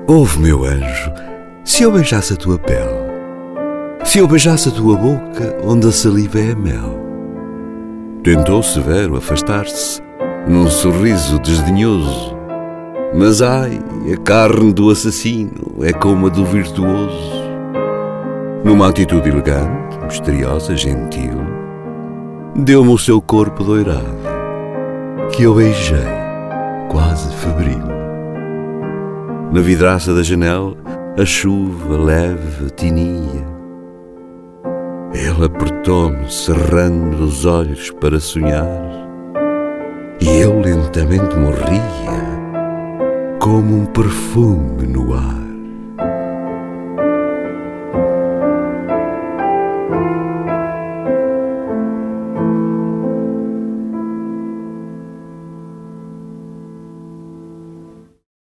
Ouve, meu anjo, se eu beijasse a tua pele, se eu beijasse a tua boca onde a saliva é mel. Tentou severo afastar-se num sorriso desdenhoso, mas ai, a carne do assassino é como a do virtuoso. Numa atitude elegante, misteriosa, gentil, deu-me o seu corpo doirado, que eu beijei, quase febril. Na vidraça da janela, a chuva leve tinia. Ele apertou-me, cerrando os olhos para sonhar, e eu lentamente morria, como um perfume no ar.